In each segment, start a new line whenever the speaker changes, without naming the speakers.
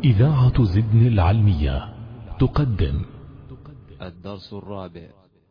إذاعة زدن العلمية تقدم
الدرس الرابع.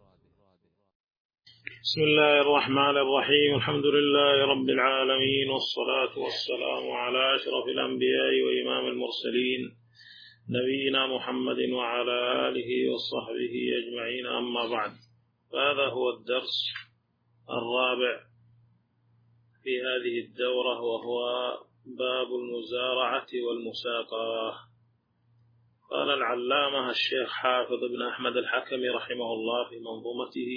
بسم الله الرحمن الرحيم. الحمد لله رب العالمين، والصلاة والسلام على أشرف الأنبياء وإمام المرسلين نبينا محمد وعلى آله وصحبه أجمعين، أما بعد. فهذا هو الدرس الرابع في هذه الدورة، وهو باب المزارعة والمساقاة. قال العلامة الشيخ حافظ بن أحمد الحكمي رحمه الله في منظومته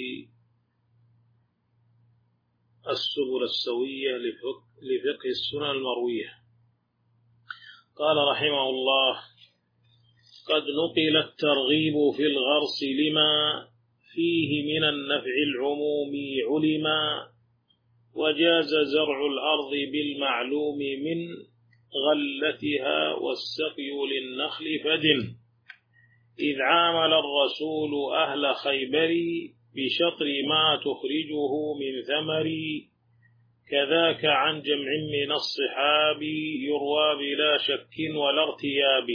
السبل السوية لفقه السنن المروية، قال رحمه الله: قد نقل الترغيب في الغرس لما فيه من النفع العمومي علما، وجاز زرع الأرض بالمعلوم من غلتها والسقي للنخل فدن، إذ عامل الرسول أهل خيبر بشطر ما تخرجه من ثمر، كذاك عن جمع من الصحاب يروى بلا شك ولا ارتياب،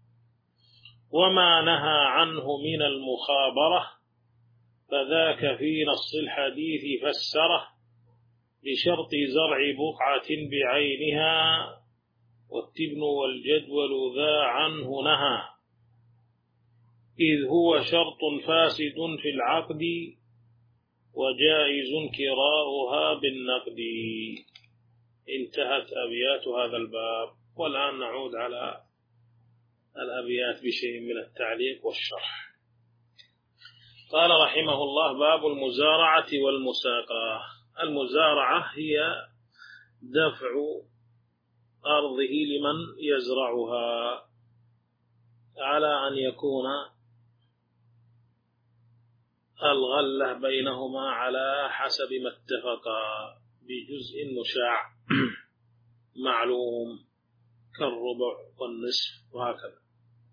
وما نهى عنه من المخابرة فذاك في نص الحديث فسره، بشرط زرع بقعة بعينها والتبن والجدول ذا عنه نهى، إذ هو شرط فاسد في العقد وجائز كراؤها بالنقد. انتهت أبيات هذا الباب، والآن نعود على الأبيات بشيء من التعليق والشرح. قال رحمه الله: باب المزارعة والمساقاة. المزارعة هي دفع أرضه لمن يزرعها على أن يكون الغلة بينهما على حسب ما اتفقا بجزء مشاع معلوم كالربع والنصف وهكذا.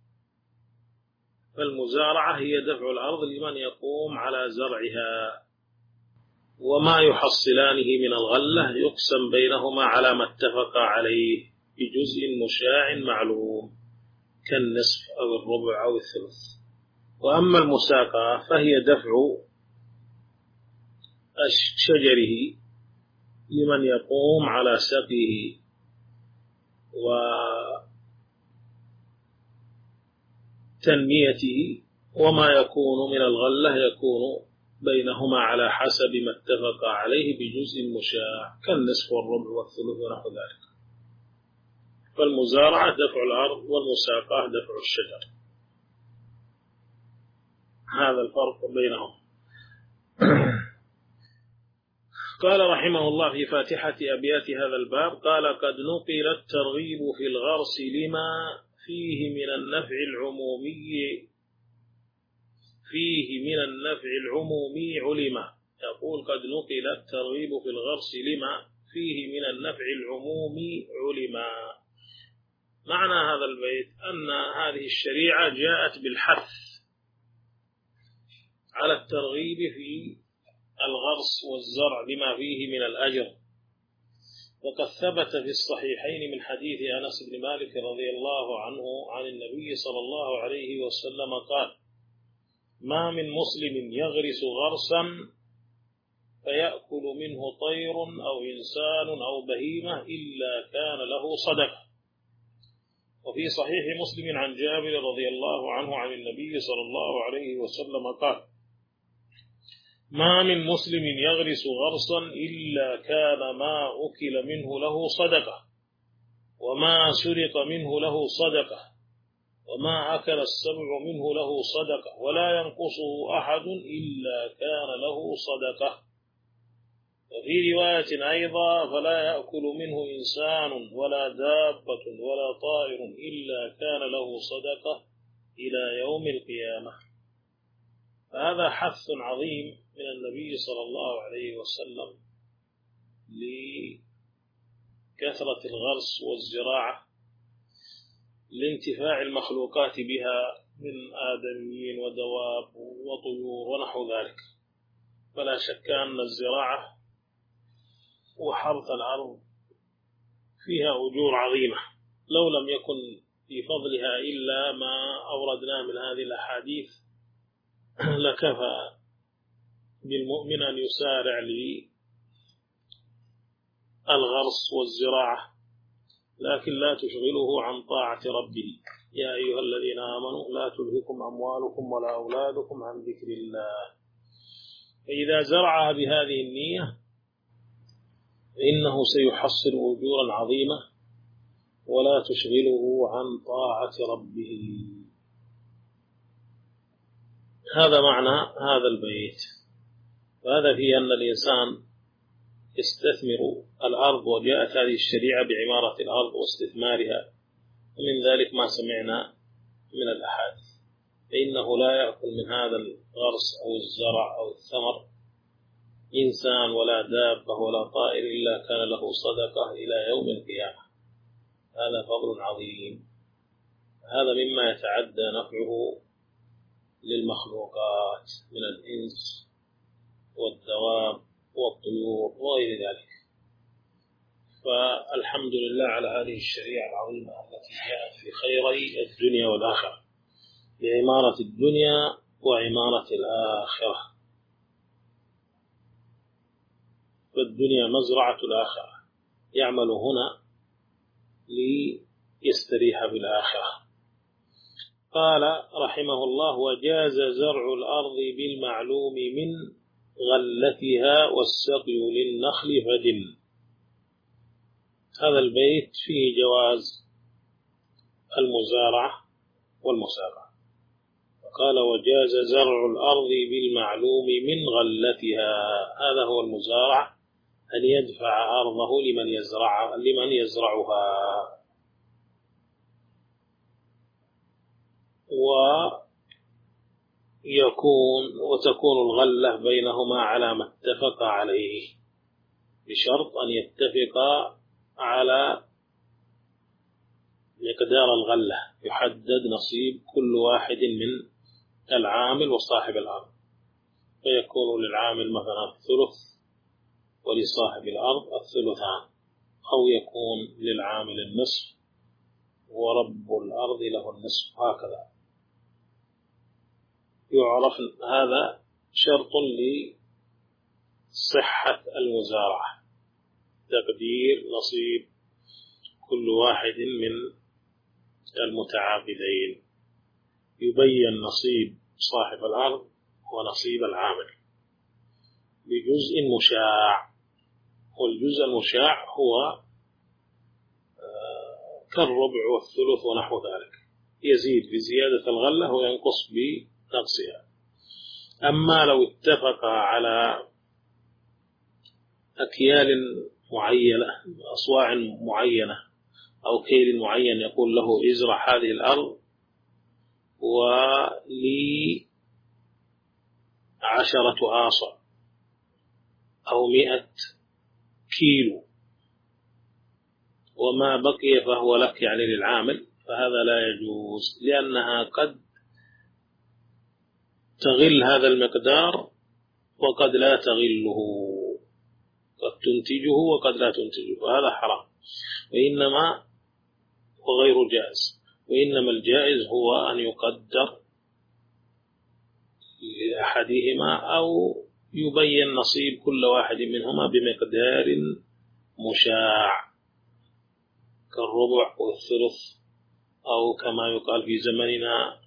فالمزارعة هي دفع الأرض لمن يقوم على زرعها، وما يحصلانه من الغلة يقسم بينهما على ما اتفقا عليه بجزء مشاع معلوم كالنصف أو الربع أو الثلث. وأما المساقاة فهي دفع شجره لمن يقوم على سقيه وتنميته، وما يكون من الغلة يكون بينهما على حسب ما اتفق عليه بجزء مشاع كالنصف والربع والثلث ونحو ذلك. فالمزارعة دفع الأرض، والمساقاة دفع الشجر. هذا الفرق بينهم. قال رحمه الله في فاتحة أبيات هذا الباب: قال: قد نقل الترغيب في الغرس لما فيه من النفع العمومي علما. يقول: قد نقل الترغيب في الغرس لما فيه من النفع العمومي علما. معنى هذا البيت أن هذه الشريعة جاءت بالحث على الترغيب في الغرس والزرع لما فيه من الأجر. وقد ثبت في الصحيحين من حديث أنس بن مالك رضي الله عنه عن النبي صلى الله عليه وسلم قال: ما من مسلم يغرس غرسا فيأكل منه طير أو إنسان أو بهيمة إلا كان له صدقة. وفي صحيح مسلم عن جابر رضي الله عنه عن النبي صلى الله عليه وسلم قال: ما من مسلم يغرس غرسا إلا كان ما أكل منه له صدقة، وما سرق منه له صدقة، وما أكل السبع منه له صدقة، ولا ينقصه أحد إلا كان له صدقة. وفي رواية أيضا: فلا يأكل منه إنسان ولا دابة ولا طائر إلا كان له صدقة إلى يوم القيامة. فهذا حث عظيم من النبي صلى الله عليه وسلم لكثرة الغرس والزراعة لانتفاع المخلوقات بها من آدميين ودواب وطيور ونحو ذلك. فلا شك أن الزراعة وحرث الأرض فيها أجور عظيمة، لو لم يكن في فضلها إلا ما أوردنا من هذه الأحاديث لكفى بالمؤمن أن يسارع للغرس والزراعة، لكن لا تشغله عن طاعة ربه. يا أيها الذين آمنوا لا تلهكم أموالكم ولا أولادكم عن ذكر الله. فإذا زرعها بهذه النية فإنه سيحصل أجورا عظيمة ولا تشغله عن طاعة ربه. هذا معنى هذا البيت. وهذا فيه أن الإنسان يستثمر الأرض، وجاءت هذه الشريعة بعمارة الأرض واستثمارها، ومن ذلك ما سمعنا من الأحاديث. فإنه لا يأكل من هذا الغرس أو الزرع أو الثمر إنسان ولا دابة ولا طائر إلا كان له صدقة إلى يوم القيامة. هذا فضل عظيم. هذا مما يتعدى نفعه للمخلوقات من الإنس والدواب والطيور وغير ذلك. فالحمد لله على هذه الشريعة العظيمة التي جاءت في خيري الدنيا والآخرة، لعمارة الدنيا وعمارة الآخرة. فالدنيا مزرعة الآخرة، يعمل هنا ليستريح بالآخرة. قال رحمه الله: وجاز زرع الأرض بالمعلوم من غلتها والسقي للنخل فدل. هذا البيت فيه جواز المزارعة والمساقة. قال: وجاز زرع الأرض بالمعلوم من غلتها. هذا هو المزارع، أن يدفع أرضه لمن يزرعها. وتكون الغلة بينهما على ما اتفق عليه، بشرط أن يتفق على مقدار الغلة، يحدد نصيب كل واحد من العامل وصاحب الأرض، فيكون للعامل مثلا الثلث ولصاحب الأرض الثلثان، أو يكون للعامل النصف ورب الأرض له النصف، هكذا. يعرف هذا شرط لصحة المزارعة، تقدير نصيب كل واحد من المتعاقدين، يبين نصيب صاحب الأرض ونصيب العامل بجزء مشاع. والجزء المشاع هو كالربع والثلث ونحو ذلك، يزيد بزيادة الغلة وينقص بنقصها. أما لو اتفق على أكيال معينة، أصواع معينة أو كيل معين، يقول له ازرع هذه الأرض ولي 10 آصع أو 100 كيلو، وما بقي فهو لك يعني للعامل، فهذا لا يجوز، لأنها قد تغل هذا المقدار وقد لا تغله، قد تنتجه وقد لا تنتجه، وهذا حرام. وإنما وغير جائز، وإنما الجائز هو أن يقدر لأحدهما أو يبين نصيب كل واحد منهما بمقدار مشاع كالربع والثلث، أو كما يقال في زمننا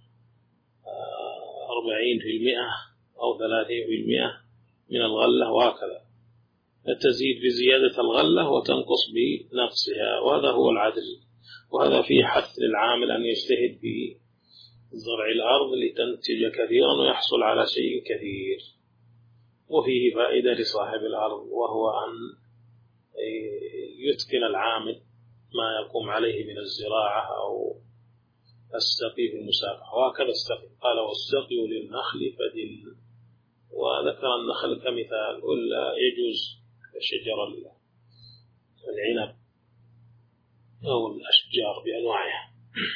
40% أو 30% من الغلة، وهكذا تزيد بزيادة الغلة وتنقص بنقصها، وهذا هو العدل. وهذا فيه حث للعامل أن يجتهد في زرع الأرض لتنتج كثيرا ويحصل على شيء كثير. وفيه فائدة لصاحب الأرض، وهو أن يتقن العامل ما يقوم عليه من الزراعة أو السقي في المساقة. وهكذا السقي، قال: والسقي للنخل فدل. وذكر النخل كمثال، ولا يجوز شجر العنب أو الأشجار بأنواعها.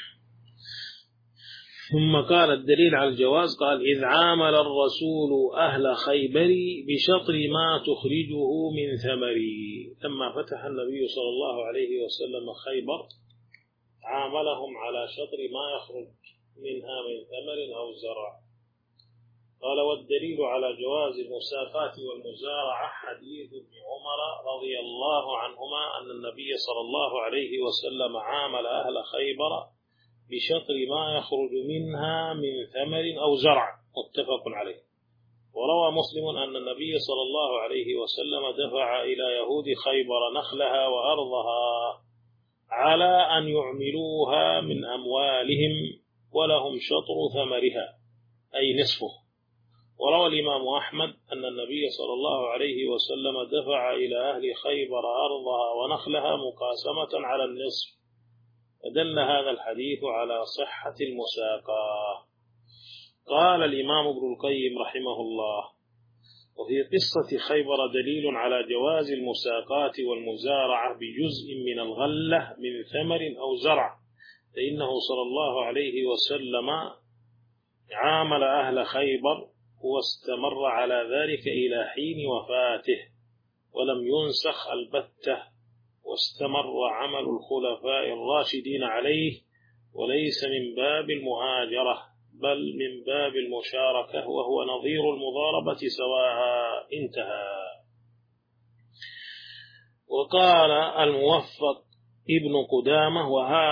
ثم قال: الدليل على الجواز، قال: إذ عامل الرسول أهل خيبر بشطر ما تخرجه من ثمري. لما فتح النبي صلى الله عليه وسلم خيبر عاملهم على شطر ما يخرج منها من ثمر أو زرع. قال والدليل على جواز المساقاة والمزارعة حديث ابن عمر رضي الله عنهما أن النبي صلى الله عليه وسلم عامل أهل خيبر بشطر ما يخرج منها من ثمر أو زرع، متفق عليه. وروى مسلم أن النبي صلى الله عليه وسلم دفع إلى يهود خيبر نخلها وأرضها على أن يعملوها من أموالهم ولهم شطر ثمرها أي نصفه. وروى الإمام أحمد أن النبي صلى الله عليه وسلم دفع إلى أهل خيبر أرضها ونخلها مقاسمة على النصف، فدل هذا الحديث على صحة المساقاة. قال الإمام ابن القيم رحمه الله: وفي قصة خيبر دليل على جواز المساقاة والمزارعة بجزء من الغلة من ثمر أو زرع، فإنه صلى الله عليه وسلم عامل أهل خيبر واستمر على ذلك إلى حين وفاته ولم ينسخ البتة، واستمر عمل الخلفاء الراشدين عليه، وليس من باب المهاجرة بل من باب المشاركة، وهو نظير المضاربة سواء. انتهى. وقال الموفق ابن قدامة: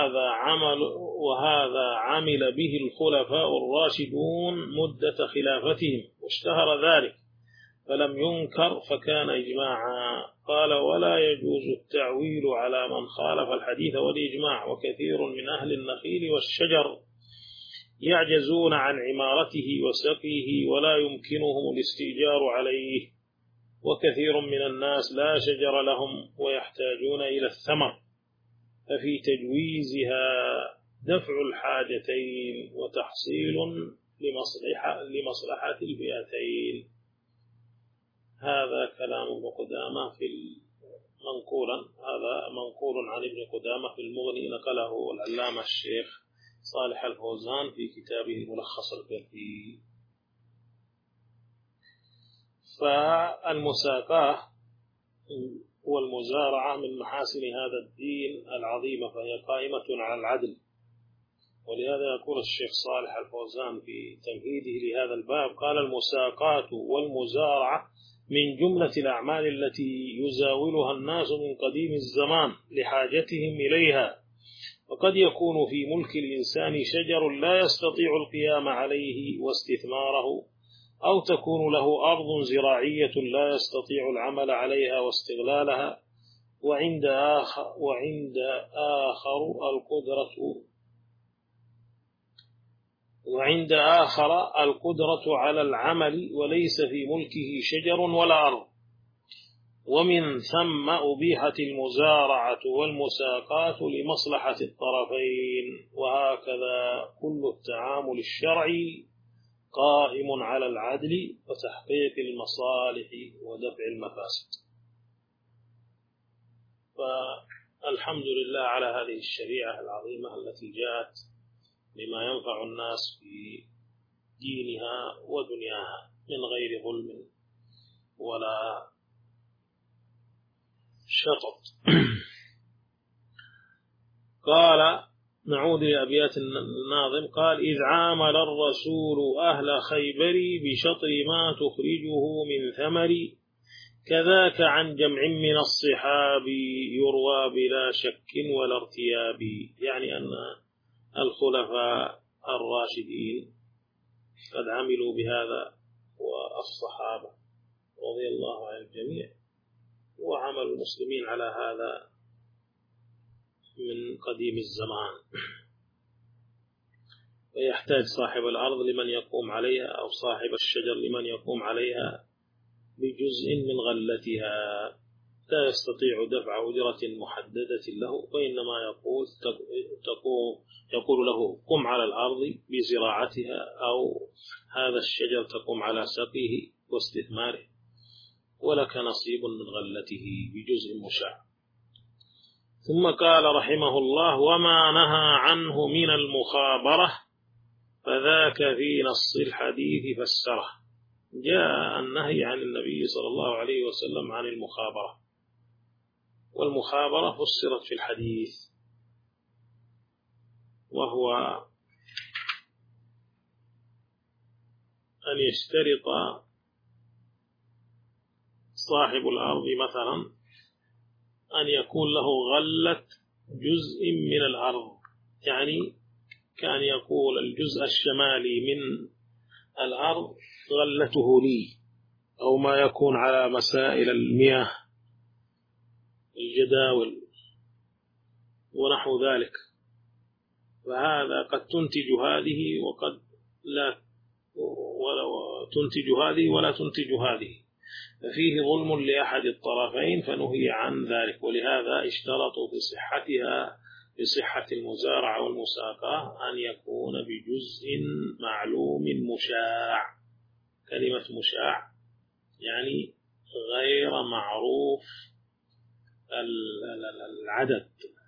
وهذا عمل به الخلفاء الراشدون مدة خلافتهم واشتهر ذلك فلم ينكر فكان إجماعا. قال: ولا يجوز التعويل على من خالف الحديث والإجماع، وكثير من أهل النخيل والشجر يعجزون عن عمارته وسقيه ولا يمكنهم الاستئجار عليه، وكثير من الناس لا شجر لهم ويحتاجون إلى الثمر، ففي تجويزها دفع الحاجتين وتحصيل لمصلحة الفئتين. هذا كلام ابن قدامة هذا منقول عن ابن قدامة في المغني، نقله العلامة الشيخ صالح الفوزان في كتابه ملخص الفقه. فالمساقاة والمزارعة من محاسن هذا الدين العظيمة، فهي قائمة على العدل. ولهذا يقول الشيخ صالح الفوزان في تمهيده لهذا الباب: قال: المساقاة والمزارعة من جملة الأعمال التي يزاولها الناس من قديم الزمان لحاجتهم إليها، وقد يكون في ملك الإنسان شجر لا يستطيع القيام عليه واستثماره، أو تكون له أرض زراعية لا يستطيع العمل عليها واستغلالها، وعند آخر القدرة على العمل وليس في ملكه شجر ولا أرض. ومن ثم أبيحت المزارعة والمساقاة لمصلحة الطرفين. وهكذا كل التعامل الشرعي قائم على العدل وتحقيق المصالح ودفع المفاسد. فالحمد لله على هذه الشريعة العظيمة التي جاءت لما ينفع الناس في دينها ودنياها من غير ظلم ولا شطط. قال: نعود لأبيات الناظم. قال: إذ عامل الرسول أهل خيبر بشطر ما تخرجه من ثمر، كذاك عن جمع من الصحاب يروى بلا شك ولا ارتياب. يعني أن الخلفاء الراشدين قد عملوا بهذا، والصحابة رضي الله عن الجميع، وعمل المسلمين على هذا من قديم الزمان. ويحتاج صاحب الأرض لمن يقوم عليها، أو صاحب الشجر لمن يقوم عليها بجزء من غلتها، لا يستطيع دفع أجرة محددة له، وإنما يقول له: قم على الأرض بزراعتها، أو هذا الشجر تقوم على سقيه واستثماره، ولك نصيب من غلته بجزء مشاع. ثم قال رحمه الله: وما نهى عنه من المخابرة فذاك في نص الحديث فسره. جاء النهي عن النبي صلى الله عليه وسلم عن المخابرة، والمخابرة فسرت في الحديث وهو أن يشترط صاحب الأرض مثلا أن يكون له غلة جزء من الأرض، يعني كان يقول الجزء الشمالي من الأرض غلته لي، أو ما يكون على مسائل المياه الجداول ونحو ذلك، فهذا قد تنتج هذه وقد لا تنتج هذه ولا تنتج هذه، ففيه ظلم لأحد الطرفين فنهي عن ذلك. ولهذا اشترطوا في صحتها بصحة المزارعة والمساقاة أن يكون بجزء معلوم مشاع. كلمة مشاع يعني غير معروف العدد،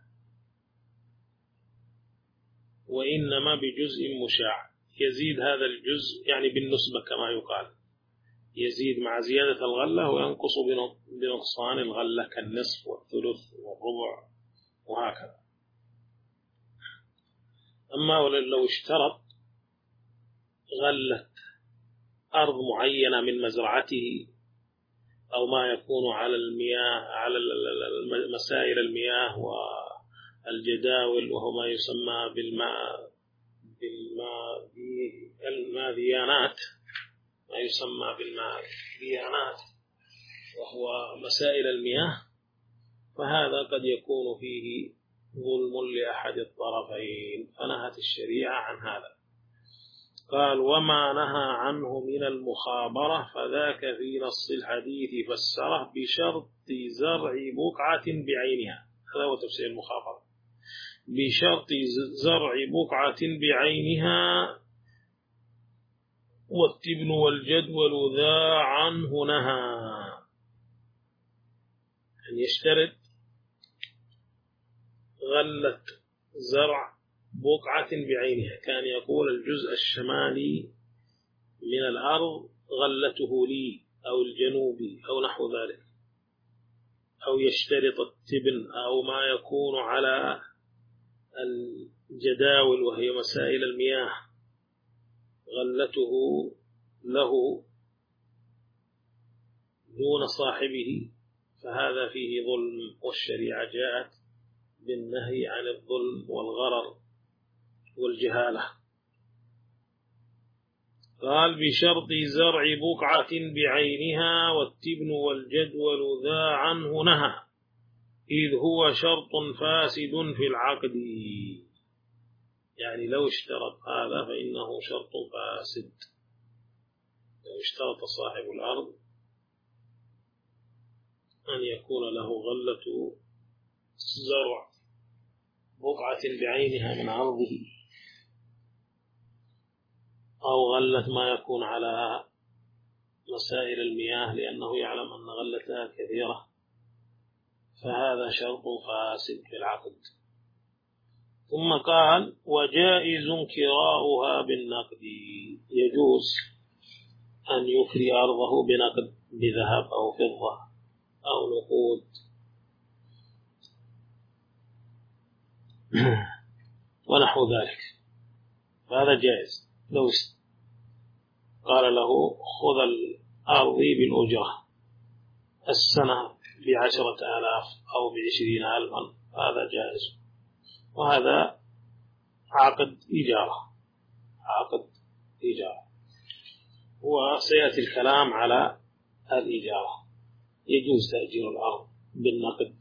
وإنما بجزء مشاع يزيد هذا الجزء، يعني بالنسبة كما يقال، يزيد مع زيادة الغلة وينقص بنقصان الغلة كالنصف والثلث والربع وهكذا. أما لو اشترط غلة أرض معينة من مزرعته أو ما يكون على المياه، على مسائل المياه والجداول، وهو ما يسمى بالماذيانات، ما يسمى بالماذيانات وهو مسائل المياه، فهذا قد يكون فيه ظلم لأحد الطرفين، فنهت الشريعة عن هذا. قال: وما نهى عنه من المخابرة فذاك في نص الحديث فسره بشرط زرع بقعة بعينها. هذا هو تفسير المخابرة، بشرط زرع بقعة بعينها، والتبن والجدول ذا عنه نهى. أن يشترط غلة زرع بقعة بعينها، كان يقول الجزء الشمالي من الأرض غلته لي أو الجنوبي أو نحو ذلك، أو يشترط التبن أو ما يكون على الجداول وهي مسائل المياه غلته له دون صاحبه، فهذا فيه ظلم، والشريعة جاءت بالنهي عن الظلم والغرر والجهالة. قال: بشرط زرع بقعة بعينها، والتبن والجدول ذا عنه نهى، إذ هو شرط فاسد في العقد. يعني لو اشترط هذا فإنه شرط فاسد. لو اشترط صاحب الأرض أن يكون له غلة زرع بقعة بعينها من أرضه، أو غلة ما يكون على مسائل المياه، لأنه يعلم أن غلتها كثيرة، فهذا شرط فاسد في العقد. ثم قال: وجائز كراؤها بالنقد، يجوز أن يكري أرضه بنقد، بذهب أو فضة أو نقود ونحو ذلك، فهذا جائز. لو قال له: خذ الأرض بالأجرة السنة ب10,000 أو ب20,000، هذا جائز، وهذا عقد إجارة، عقد إجارة، وسيأتي الكلام على الإجارة. يجوز تأجير الأرض بالنقد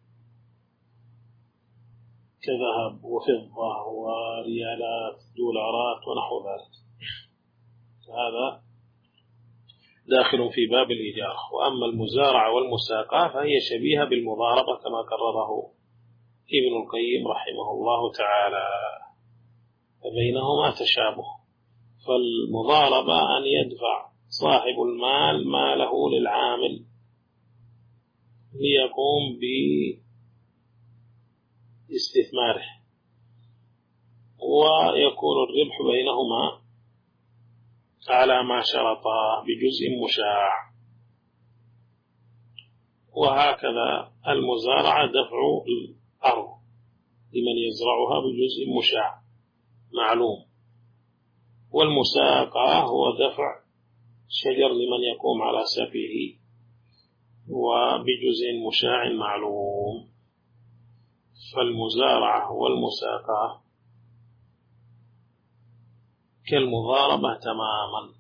كذهب وفضة وريالات دولارات ونحو ذلك، هذا داخل في باب الإجارة. وأما المزارعة والمساقاة فهي شبيهة بالمضاربة كما قرره ابن القيم رحمه الله تعالى، فبينهما تشابه. فالمضاربة أن يدفع صاحب المال ماله للعامل ليقوم باستثماره، ويكون الربح بينهما على ما شرطا بجزء مشاع. وهكذا المزارعة دفع الأرض لمن يزرعها بجزء مشاع، معلوم. والمساقة هو دفع شجر لمن يقوم على سفيه وبجزء مشاع معلوم. فالمزارعة والمساقة كالمضاربة تماما،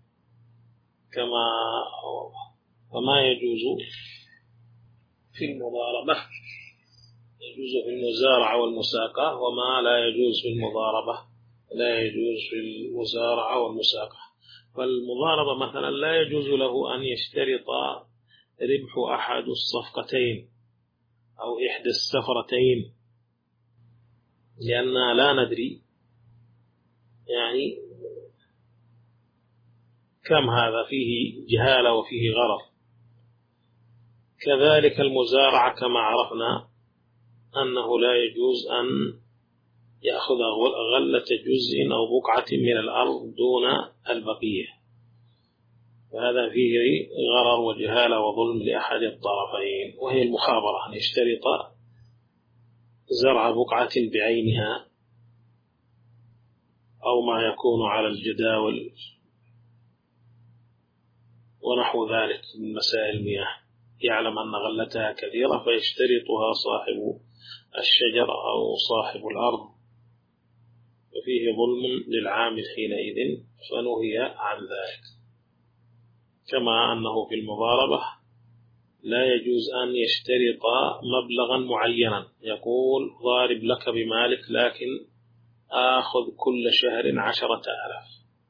فما يجوز في المضاربة يجوز في المزارعة والمساقة، وما لا يجوز في المضاربة لا يجوز في المزارعة والمساقة. فالمضاربة مثلا لا يجوز له أن يشترط ربح أحد الصفقتين أو إحدى السفرتين، لأننا لا ندري يعني كم هذا، فيه جهالة وفيه غرر. كذلك المزارعة كما عرفنا أنه لا يجوز أن يأخذ غلة جزء أو بقعة من الأرض دون البقية، فهذا فيه غرر وجهالة وظلم لأحد الطرفين، وهي المخابرة، أن يشترط زرع بقعة بعينها أو ما يكون على الجداول ونحو ذلك من مسائل المياه، يعلم أن غلتها كثيرة فيشترطها صاحب الشجر أو صاحب الأرض، وفيه ظلم للعامل حينئذ فنهي عن ذلك. كما أنه في المضاربة لا يجوز أن يشترط مبلغا معينا، يقول ضارب لك بمالك لكن آخذ كل شهر 10,000.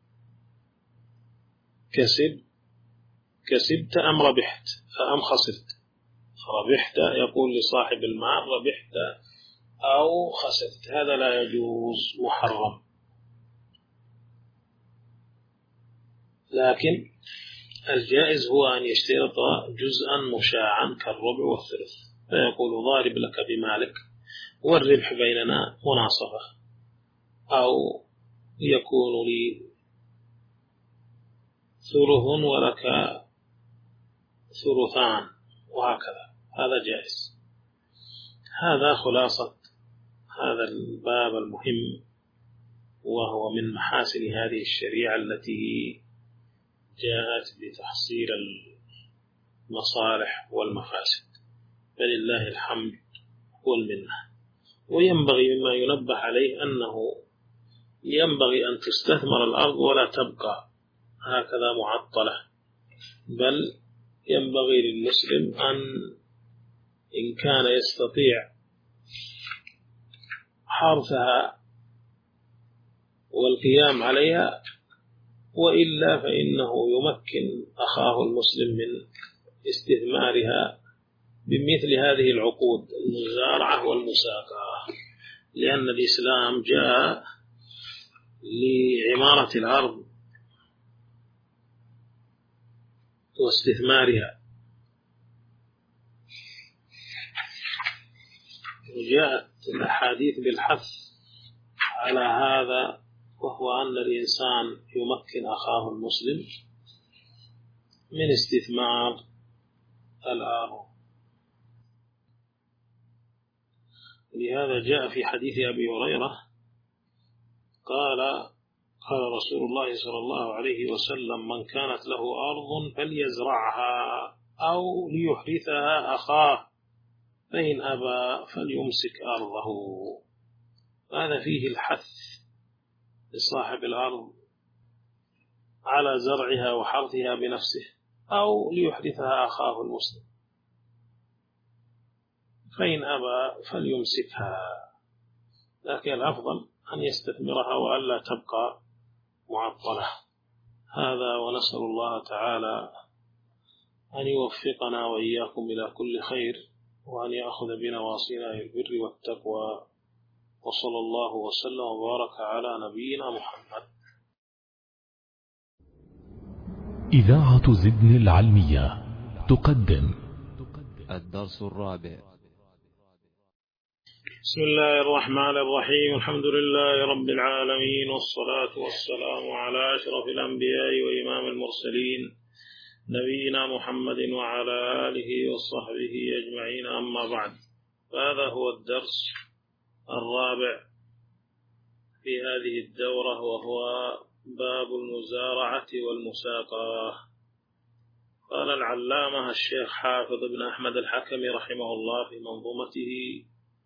كسبت أم ربحت أم خسرت؟ ربحت، يقول لصاحب المال ربحت أو خسرت، هذا لا يجوز، محرم. لكن الجائز هو أن يشترط جزءا مشاعا كالربع والثلث، فيقول ضارب لك بمالك والربح بيننا مناصفة، أو يكون لي ثلث ولك ثلثان وهكذا، هذا جائز. هذا خلاصة هذا الباب المهم، وهو من محاسن هذه الشريعة التي جاءت بتحصيل المصالح والمفاسد، فلله الحمد والمنة. وينبغي مما ينبه عليه أنه ينبغي أن تستثمر الأرض ولا تبقى هكذا معطلة، بل ينبغي للمسلم إن كان يستطيع حرثها والقيام عليها، وإلا فإنه يمكن أخاه المسلم من استثمارها بمثل هذه العقود المزارعة والمساقة، لأن الإسلام جاء لعمارة الأرض واستثمارها، وجاءت الأحاديث بالحث على هذا، وهو أن الإنسان يمكن أخاه المسلم من استثمار الأرض. لهذا جاء في حديث أبي هريرة قال رسول الله صلى الله عليه وسلم: من كانت له أرض فليزرعها أو ليحرثها أخاه، فإن أبى فليمسك أرضه. هذا فيه الحث لصاحب الأرض على زرعها وحرثها بنفسه، أو ليحرثها أخاه المسلم، فإن أبى فليمسكها، لكن الأفضل أن يستثمرها وألا تبقى معطلة. هذا، ونسأل الله تعالى أن يوفقنا وإياكم إلى كل خير، وأن يأخذ بنواصينا إلى البر والتقوى، وصلى الله وسلم وبارك على نبينا محمد.
إذاعة زدن العلمية تقدم
الدرس الرابع.
بسم الله الرحمن الرحيم، الحمد لله رب العالمين، والصلاة والسلام على أشرف الأنبياء وإمام المرسلين نبينا محمد وعلى آله وصحبه أجمعين، أما بعد، فهذا هو الدرس الرابع في هذه الدورة، وهو باب المزارعة والمساقاة. قال العلامة الشيخ حافظ بن أحمد الحكمي رحمه الله في منظومته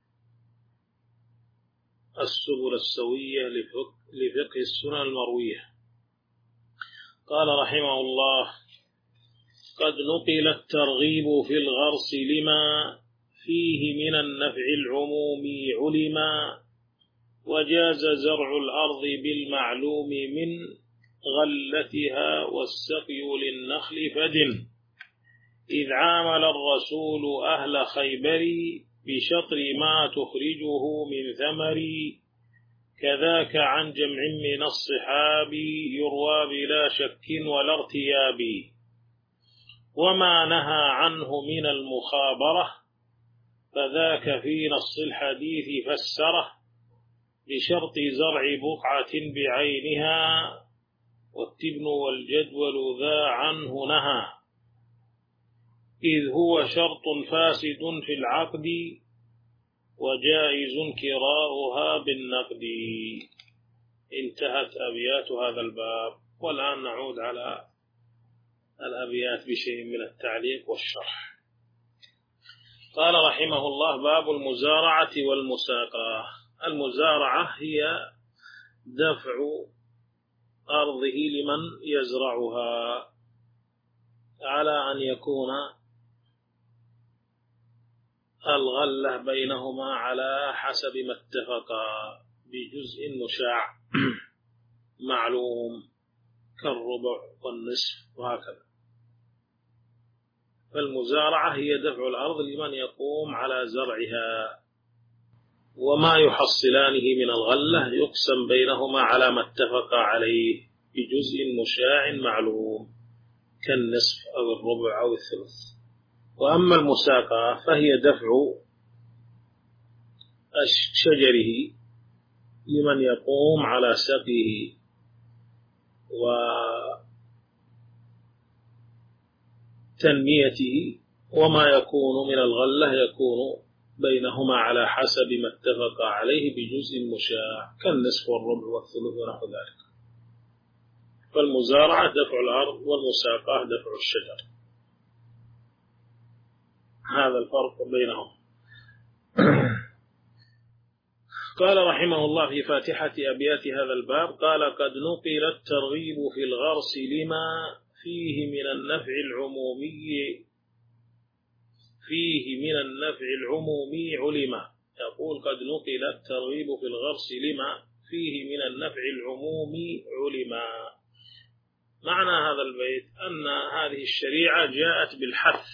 السبل السوية لفقه السنن المروية، قال رحمه الله: قد نقل الترغيب في الغرس لما فيه من النفع العمومي علما، وجاز زرع الأرض بالمعلوم من غلتها والسقي للنخل فدن، إذ عامل الرسول أهل خيبر بشطر ما تخرجه من ثمر، كذاك عن جمع من الصحاب يروى بلا شك ولا ارتياب، وما نهى عنه من المخابرة فذاك في نص الحديث فسره، بشرط زرع بقعة بعينها، والتبن والجدول ذا عنه نهى، إذ هو شرط فاسد في العقد وجائز كراؤها بالنقد. انتهت أبيات هذا الباب، والآن نعود على الأبيات بشيء من التعليق والشرح. قال رحمه الله: باب المزارعة والمساقاة. المزارعة هي دفع أرضه لمن يزرعها على أن يكون الغلة بينهما على حسب ما اتفقا بجزء مشاع معلوم كالربع والنصف وهكذا. فالمزارعة هي دفع الأرض لمن يقوم على زرعها، وما يحصلانه من الغلة يقسم بينهما على ما اتفق عليه بجزء مشاع معلوم كالنصف أو الربع أو الثلث. وأما المساقاة فهي دفع شجره لمن يقوم على سقيه، وتنميته، وما يكون من الغلة يكون بينهما على حسب ما اتفق عليه بجزء مشاع كالنصف والربع والثلث ونحو ذلك. فالمزارعة دفع الأرض، والمساقاة دفع الشجر. هذا الفرق بينهم. قال رحمه الله في فاتحة أبيات هذا الباب: قال: قد نقل الترغيب في الغرس لما فيه من النفع العمومي علما. يقول: قد نقل الترغيب في الغرس لما فيه من النفع العمومي علما. معنى هذا البيت أن هذه الشريعة جاءت بالحث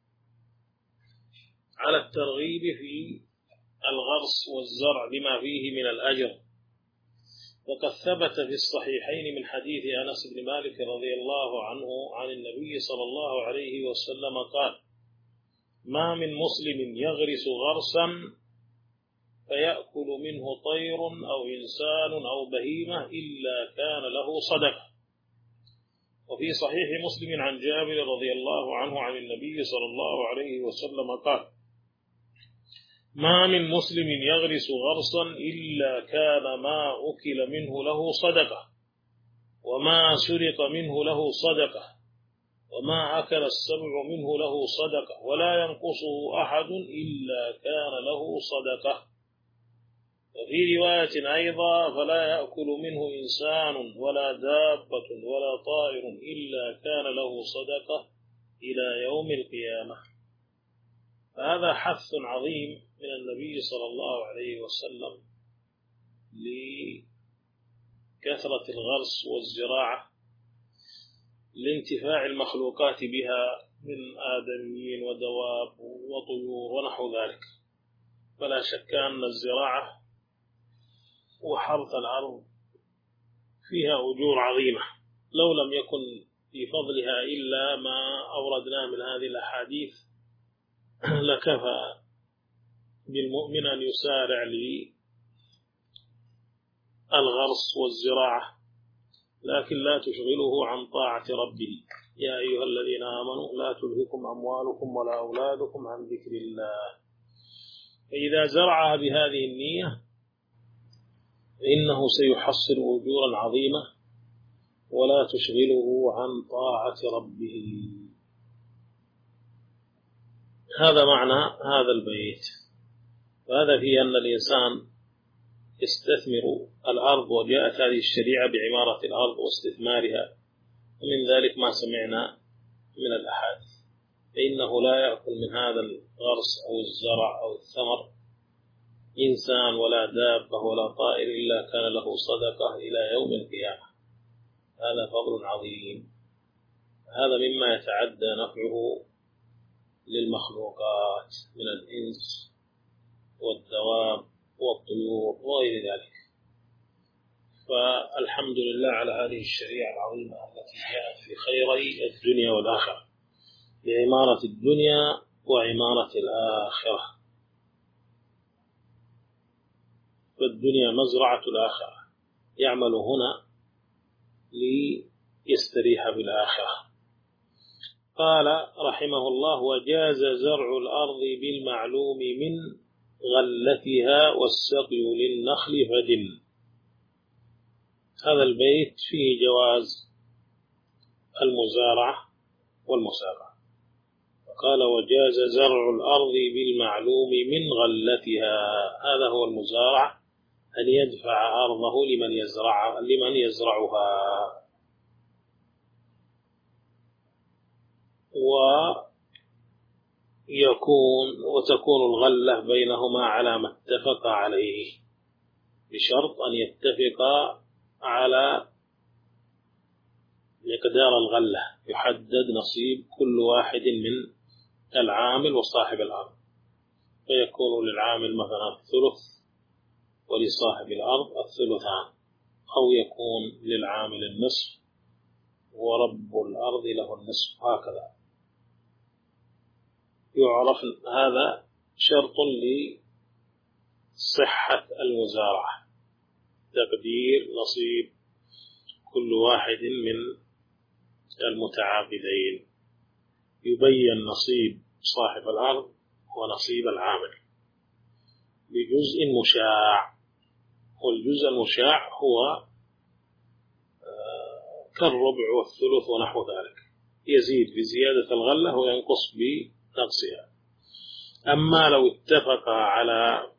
على الترغيب في الغرس والزرع لما فيه من الأجر، وقد ثبت في الصحيحين من حديث أنس بن مالك رضي الله عنه عن النبي صلى الله عليه وسلم قال: ما من مسلم يغرس غرسا فيأكل منه طير أو إنسان أو بهيمة إلا كان له صدقة. وفي صحيح مسلم عن جابر رضي الله عنه عن النبي صلى الله عليه وسلم قال: ما من مسلم يغرس غرسا إلا كان ما أكل منه له صدقة، وما سرق منه له صدقة، وما أكل السبع منه له صدقة، ولا ينقصه أحد إلا كان له صدقة. وفي رواية أيضا: فلا يأكل منه إنسان ولا دابة ولا طائر إلا كان له صدقة إلى يوم القيامة. فهذا حث عظيم من النبي صلى الله عليه وسلم لكثرة الغرس والزراعة لانتفاع المخلوقات بها من آدميين ودواب وطيور ونحو ذلك. فلا شك أن الزراعة وحرث الأرض فيها أجور عظيمة، لو لم يكن في فضلها إلا ما أوردنا من هذه الأحاديث لكفى بالمؤمن أن يسارع للغرس والزراعة، لكن لا تشغله عن طاعة ربه. يا أيها الذين آمنوا لا تلهكم أموالكم ولا أولادكم عن ذكر الله. فإذا زرعها بهذه النية إنه سيحصل أجورا عظيمة ولا تشغله عن طاعة ربه. هذا معنى هذا البيت. وهذا فيه أن الإنسان يستثمر الأرض، وجاءت هذه الشريعة بعمارة الأرض واستثمارها، ومن ذلك ما سمعنا من الأحاديث. فإنه لا يأكل من هذا الغرس أو الزرع أو الثمر إنسان ولا دابة ولا طائر إلا كان له صدقة إلى يوم القيامة. هذا فضل عظيم. هذا مما يتعدى نفعه للمخلوقات من الإنس والدواب والطيور وغير ذلك. فالحمد لله على هذه الشريعة العظيمة التي جاءت في خيري الدنيا والآخرة، لعمارة الدنيا وعمارة الآخرة. فالدنيا مزرعة الآخرة، يعمل هنا ليستريح بالآخرة. قال رحمه الله: وجاز زرع الأرض بالمعلوم من غلتها والسقي للنخل فدل. هذا البيت فيه جواز المزارعة والمساقة. قال: وجاز زرع الأرض بالمعلوم من غلتها. هذا هو المزارعة، أن يدفع أرضه لمن يزرعها. وتكون الغلة بينهما على ما اتفق عليه، بشرط أن يتفق على مقدار الغلة، يحدد نصيب كل واحد من العامل وصاحب الأرض، فيكون للعامل مثلا الثلث ولصاحب الأرض الثلثان، أو يكون للعامل النصف ورب الأرض له النصف، هكذا. يعرف هذا شرط لصحة المزارعة، تقدير نصيب كل واحد من المتعاقدين، يبين نصيب صاحب الأرض ونصيب العامل بجزء مشاع. والجزء المشاع هو كالربع والثلث ونحو ذلك، يزيد بزيادة الغلة وينقص بنقصها. أما لو اتفق على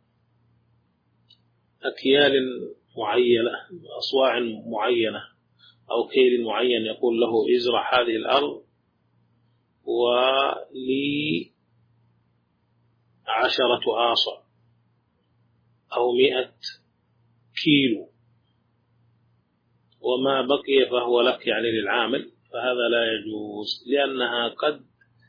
أكيال معينة، أصواع معينة أو كيل معين، يقول له ازرع هذه الأرض ولي 10 آصع أو 100 كيلو، وما بقي فهو لك يعني للعامل، فهذا لا يجوز، لأنها قد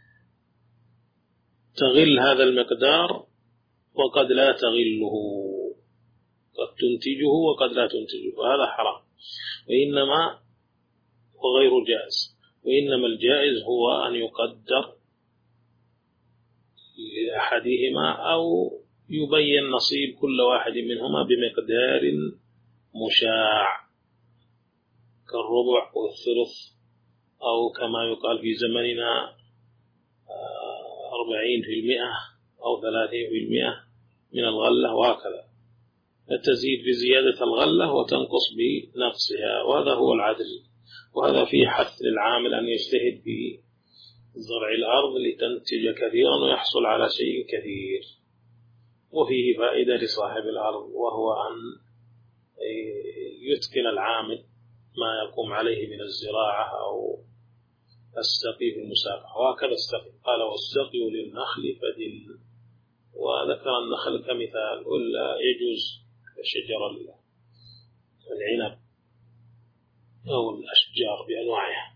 تغل هذا المقدار وقد لا تغله، قد تنتجه وقد لا تنتجه، فهذا حرام. وإنما وغير جائز، وإنما الجائز هو أن يقدر لأحدهما أو يبين نصيب كل واحد منهما بمقدار مشاع كالربع والثلث، أو كما يقال في زمننا 40% أو 30% من الغلة، وهكذا تزيد بزيادة الغلة وتنقص بنقصها، وهذا هو العدل. وهذا فيه حث للعامل أن يجتهد في زرع الأرض لتنتج كثيرا ويحصل على شيء كثير. وفيه فائدة لصاحب الأرض، وهو أن يتقن العامل ما يقوم عليه من الزراعة أو السقي في المساقة. وهكذا السقي، قال: والسقي للنخل فدل. وذكر النخل كمثال، ولا يجوز شجر العنب أو الأشجار بأنواعها.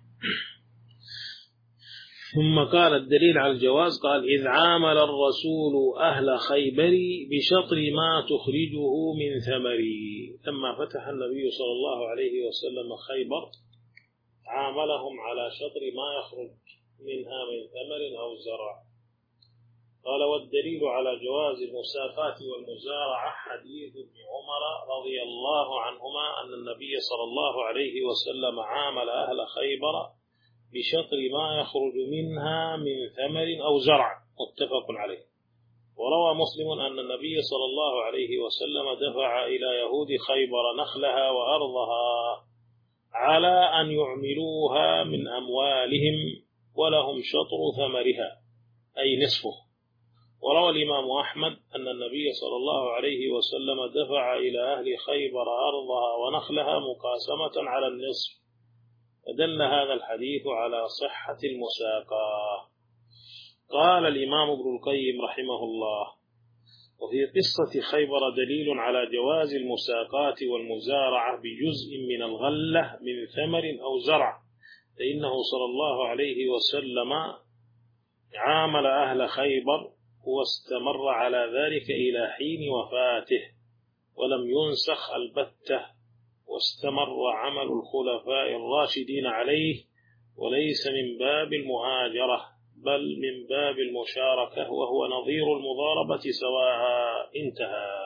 ثم قال: الدليل على الجواز، قال: إذ عامل الرسول أهل خيبر بشطر ما تخرجه من ثمري. لما فتح النبي صلى الله عليه وسلم خيبر عاملهم على شطر ما يخرج منها من ثمر أو زرع. قال: والدليل على جواز المساقات والمزارعة حديث ابن عمر رضي الله عنهما أن النبي صلى الله عليه وسلم عامل أهل خيبر بشطر ما يخرج منها من ثمر أو زرع، متفق عليه. وروى مسلم أن النبي صلى الله عليه وسلم دفع إلى يهود خيبر نخلها وأرضها على أن يعملوها من أموالهم ولهم شطر ثمرها أي نصفه. وروى الإمام أحمد أن النبي صلى الله عليه وسلم دفع إلى أهل خيبر أرضها ونخلها مقاسمة على النصف، فدل هذا الحديث على صحة المساقاة. قال الإمام ابن القيم رحمه الله: وفي قصة خيبر دليل على جواز المساقاة والمزارعة بجزء من الغلة من ثمر أو زرع، فإنه صلى الله عليه وسلم عامل أهل خيبر واستمر على ذلك إلى حين وفاته ولم ينسخ البتة، واستمر عمل الخلفاء الراشدين عليه، وليس من باب المهاجرة بل من باب المشاركة، وهو نظير المضاربة سواء. انتهى.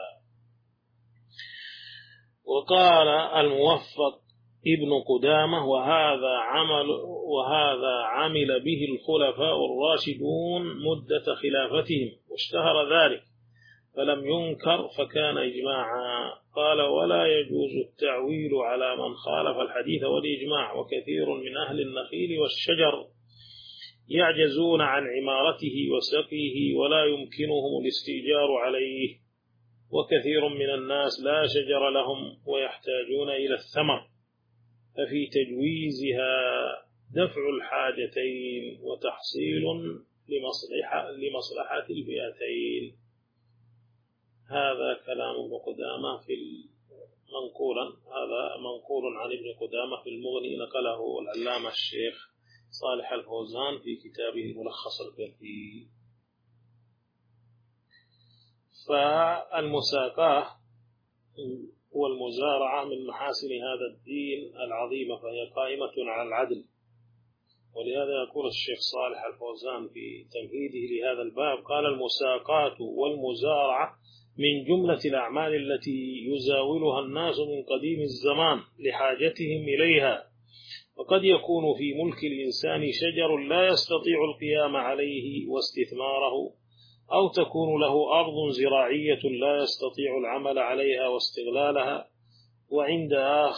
وقال الموفق ابن قدامة: وهذا عمل به الخلفاء الراشدون مدة خلافتهم واشتهر ذلك فلم ينكر فكان إجماعا. قال: ولا يجوز التعويل على من خالف الحديث والإجماع، وكثير من أهل النخيل والشجر يعجزون عن عمارته وسقيه ولا يمكنهم الاستئجار عليه، وكثير من الناس لا شجر لهم ويحتاجون إلى الثمر، ففي تجويزها دفع الحاجتين وتحصيل لمصلحة الفئتين. هذا كلام ابن قدامة في منقولا، هذا منقول عن ابن قدامة في المغني، نقله العلامة الشيخ صالح الفوزان في كتابه الملخص الفقهي. فالمساقاة والمزارعة من محاسن هذا الدين العظيمة، فهي قائمة على العدل. ولهذا يقول الشيخ صالح الفوزان في تمهيده لهذا الباب: قال: المساقاة والمزارعة من جملة الأعمال التي يزاولها الناس من قديم الزمان لحاجتهم إليها، وقد يكون في ملك الإنسان شجر لا يستطيع القيام عليه واستثماره، أو تكون له أرض زراعية لا يستطيع العمل عليها واستغلالها، وعند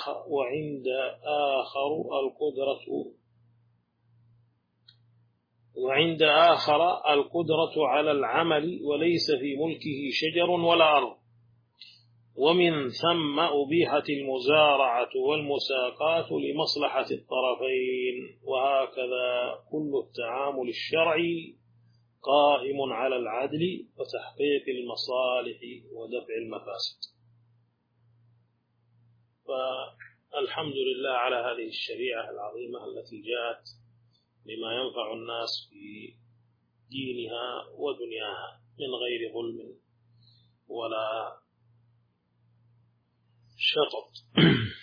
آخر القدرة على العمل وليس في ملكه شجر ولا أرض. ومن ثم أبيحت المزارعة والمساقاة لمصلحة الطرفين. وهكذا كل التعامل الشرعي قائم على العدل وتحقيق المصالح ودفع المفاسد. فالحمد لله على هذه الشريعة العظيمة التي جاءت بما ينفع الناس في دينها ودنياها من غير ظلم ولا شطط.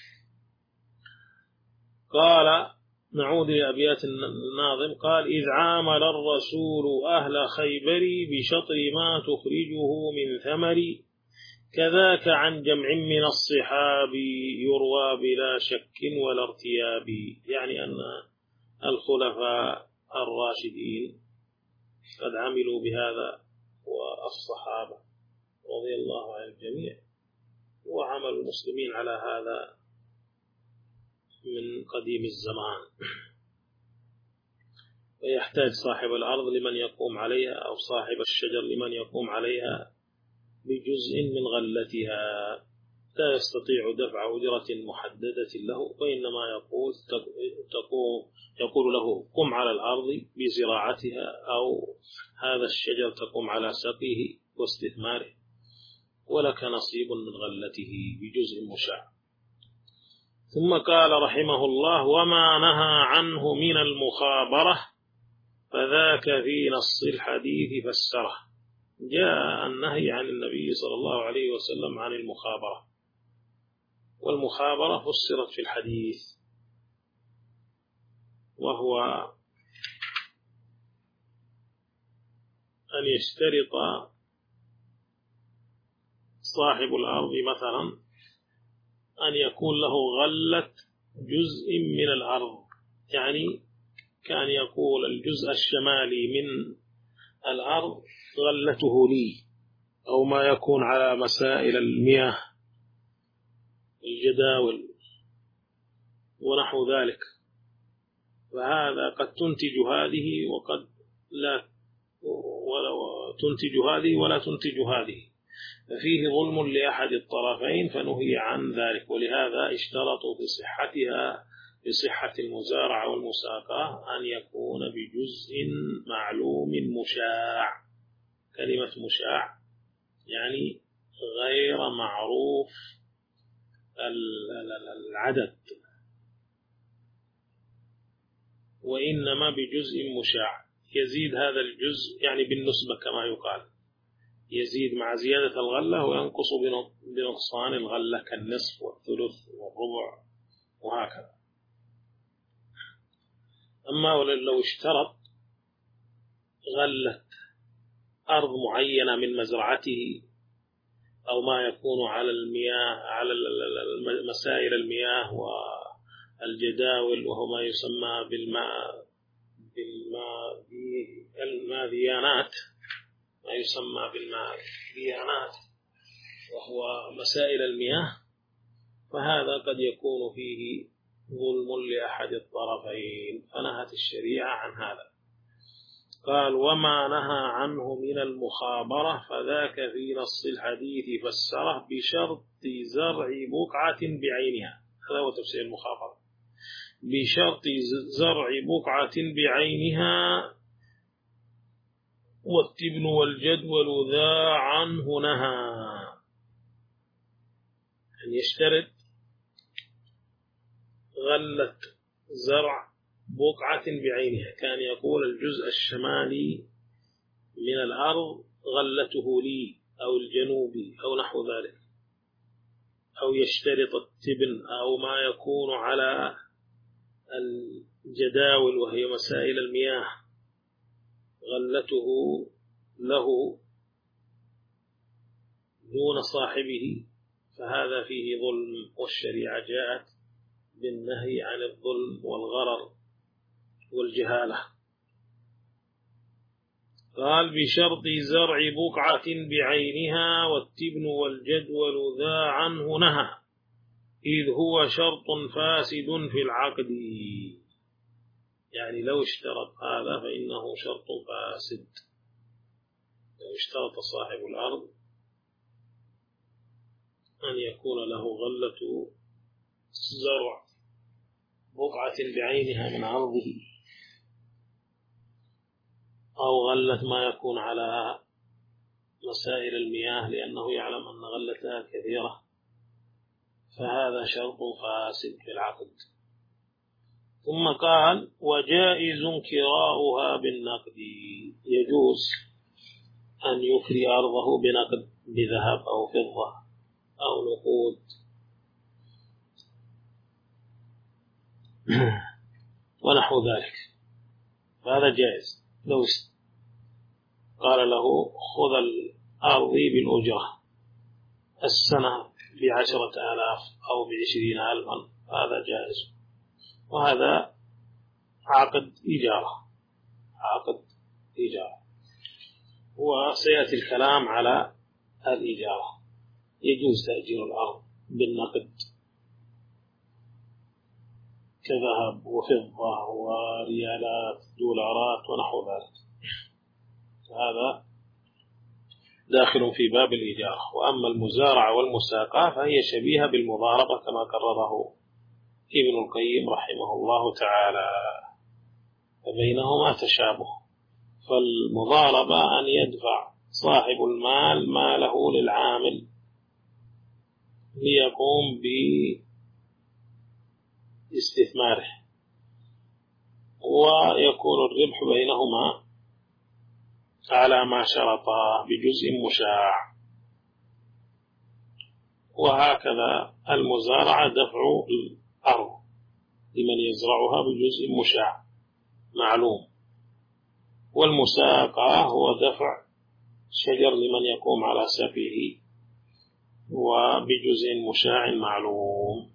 قال: نعود لأبيات الناظم. قال: إذ عامل الرسول أهل خيبر بشطر ما تخرجه من ثمر، كذاك عن جمع من الصحاب يروى بلا شك ولا ارتياب. يعني أن الخلفاء الراشدين قد عملوا بهذا، والصحابة رضي الله عن الجميع، وعمل المسلمين على هذا من قديم الزمان. ويحتاج صاحب الأرض لمن يقوم عليها، أو صاحب الشجر لمن يقوم عليها بجزء من غلتها، لا يستطيع دفع أجرة محددة له، وإنما يقول له: قم على الأرض بزراعتها، أو هذا الشجر تقوم على سقيه واستثماره، ولك نصيب من غلته بجزء مشاع. ثم قال رحمه الله: وما نهى عنه من المخابرة فذاك في نص الحديث فسره. جاء النهي عن النبي صلى الله عليه وسلم عن المخابرة، والمخابرة فسرت في الحديث، وهو أن يشترط صاحب الأرض مثلا أن يكون له غلة جزء من الأرض، يعني كان يقول الجزء الشمالي من الأرض غلته لي، أو ما يكون على مسائل المياه الجداول ونحو ذلك، فهذا قد تنتج هذه وقد لا تنتج هذه ولا تنتج هذه، ففيه ظلم لأحد الطرفين فنهي عن ذلك. ولهذا اشترطوا في صحتها بصحة المزارعة والمساقاة أن يكون بجزء معلوم مشاع. كلمة مشاع يعني غير معروف العدد، وإنما بجزء مشاع يزيد هذا الجزء، يعني بالنسبة كما يقال، يزيد مع زيادة الغلة وينقص بنقصان الغلة كالنصف والثلث والربع وهكذا. أما لو اشترط غلة أرض معينة من مزرعته أو ما يكون على المياه، على مسائل المياه والجداول، وهو ما يسمى بالماذيانات، ما يسمى بالماذيانات وهو مسائل المياه، فهذا قد يكون فيه ظلم لأحد الطرفين، فنهت الشريعة عن هذا. قال: وما نهى عنه من المخابرة فذاك في نص الحديث فسره بشرط زرع بقعة بعينها. هذا هو تفسير المخابرة، بشرط زرع بقعة بعينها، والتبن والجدول ذا عنه نهى. أن يشترط غلة زرع بقعة بعينها، كان يقول الجزء الشمالي من الأرض غلته لي أو الجنوبي أو نحو ذلك، أو يشترط التبن أو ما يكون على الجداول وهي مسائل المياه غلته له دون صاحبه، فهذا فيه ظلم، والشريعة جاءت بالنهي عن الظلم والغرر والجهالة. قال: بشرط زرع بقعة بعينها، والتبن والجدول ذا عنه نهى، إذ هو شرط فاسد في العقد. يعني لو اشترط هذا فإنه شرط فاسد. لو اشترط صاحب الأرض أن يكون له غلة زرع بقعة بعينها من أرضه، أو غلة ما يكون على مسائل المياه لأنه يعلم أن غلتها كثيرة، فهذا شرط فاسد في العقد. ثم قال: وجائز كراؤها بالنقد، يجوز أن يكري أرضه بنقد، بذهب أو فضة أو نقود ونحو ذلك، فهذا جائز. لو قال له: خذ الأرض بالأجرة السنة ب10,000 أو ب20,000، هذا جائز، وهذا عقد إجارة، عقد إجارة، وسيأتي الكلام على الإجارة. يجوز تأجير الأرض بالنقد كذهب وفضة وريالات دولارات ونحو ذلك، هذا داخل في باب الإجارة. وأما المزارعة والمساقاة فهي شبيهة بالمضاربة كما قرره ابن القيم رحمه الله تعالى، فبينهما تشابه. فالمضاربة أن يدفع صاحب المال ماله للعامل ليقوم باستثماره، ويكون الربح بينهما على ما شرطا بجزء مشاع. وهكذا المزارعة دفع الأرض لمن يزرعها بجزء مشاع معلوم، والمساقاة هو دفع شجر لمن يقوم على سفيه وبجزء مشاع معلوم.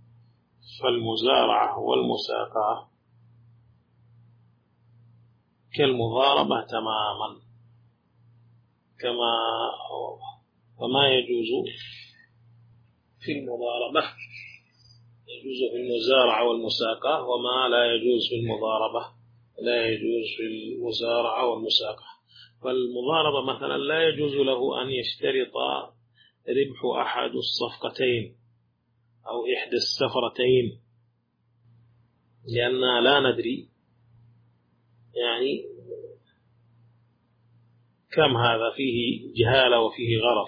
فالمزارعة والمساقاة كالمضاربة تماما، فما يجوز في المضاربة يجوز في المزارعة والمساقة، وما لا يجوز في المضاربة لا يجوز في المزارعة والمساقة. فالمضاربة مثلا لا يجوز له أن يشترط ربح أحد الصفقتين أو إحدى السفرتين، لأننا لا ندري يعني كم هذا، فيه جهالة وفيه غرر.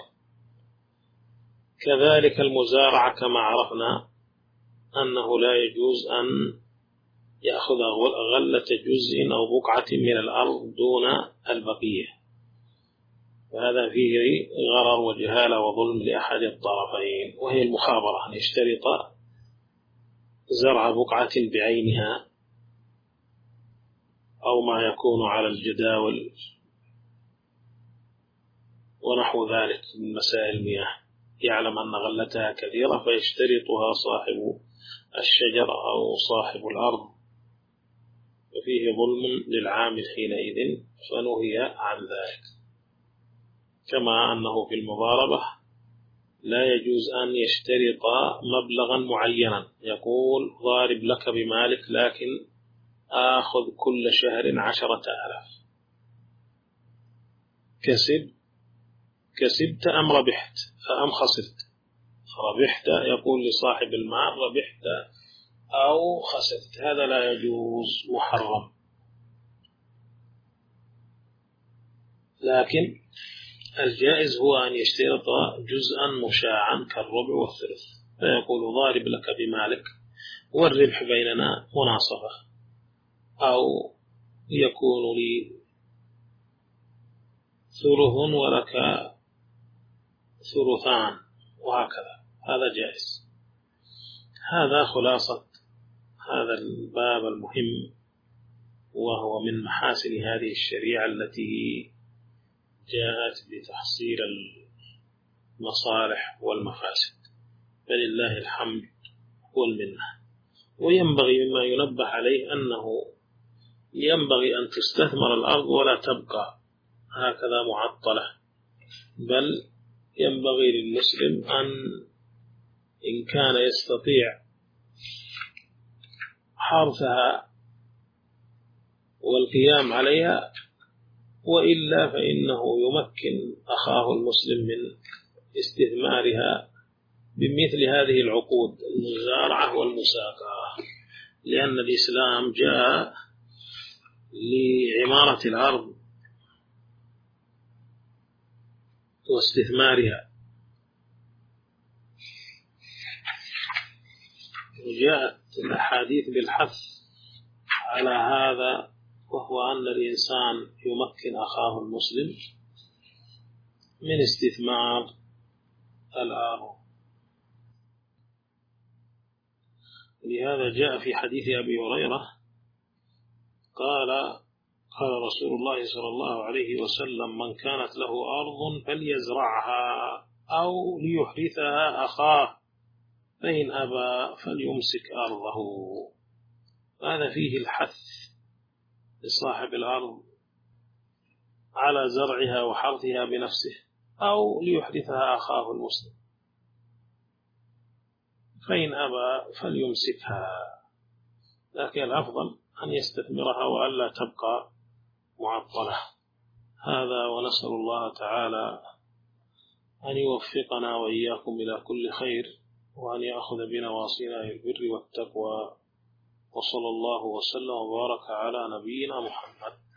كذلك المزارعة كما عرفنا أنه لا يجوز أن يأخذ غلة جزء أو بقعة من الأرض دون البقية، وهذا فيه غرر وجهالة وظلم لأحد الطرفين، وهي المخابرة، أن يشترط زرع بقعة بعينها أو ما يكون على الجداول ونحو ذلك من مسائل المياه، يعلم أن غلتها كثيرة فيشترطها صاحب الشجر أو صاحب الأرض، وفيه ظلم للعامل حينئذ فنهي عن ذلك. كما أنه في المضاربة لا يجوز أن يشترط مبلغا معينا، يقول ضارب لك بمالك لكن آخذ كل شهر 10,000. كسبت أم ربحت أم خسرت؟ ربحت، يقول لصاحب المال ربحت أو خسرت، هذا لا يجوز، محرم. لكن الجائز هو أن يشترط جزءا مشاعا كالربع والثلث، فيقول ضارب لك بمالك والربح بيننا مناصفة، أو يكون لي ثلث ولك ثلثان، وهكذا، هذا جائز. هذا خلاصة هذا الباب المهم، وهو من محاسن هذه الشريعة التي جاءت بتحصيل المصالح والمفاسد، فلله الحمد والمنة. وينبغي مما ينبه عليه أنه ينبغي أن تستثمر الأرض ولا تبقى هكذا معطلة، بل ينبغي للمسلم أن إن كان يستطيع حرثها والقيام عليها، وإلا فإنه يمكن أخاه المسلم من استثمارها بمثل هذه العقود، المزارعة والمساقة، لأن الإسلام جاء لعمارة الأرض واستثمارها، وجاءت الأحاديث بالحث على هذا، وهو أن الإنسان يمكن أخاه المسلم من استثمار الأرض. لهذا جاء في حديث أبي هريرة قال رسول الله صلى الله عليه وسلم: من كانت له أرض فليزرعها أو ليحرثها أخاه، فإن أبى فليمسك أرضه. هذا فيه الحث لصاحب الأرض على زرعها وحرثها بنفسه، أو ليحرثها أخاه المسلم، فإن أبى فليمسكها، لكن الأفضل أن يستثمرها وألا تبقى معطلة. هذا، ونسأل الله تعالى أن يوفقنا وإياكم إلى كل خير، وأن يأخذ بنواصينا إلى البر والتقوى، وصلى الله وسلم وبارك على نبينا محمد.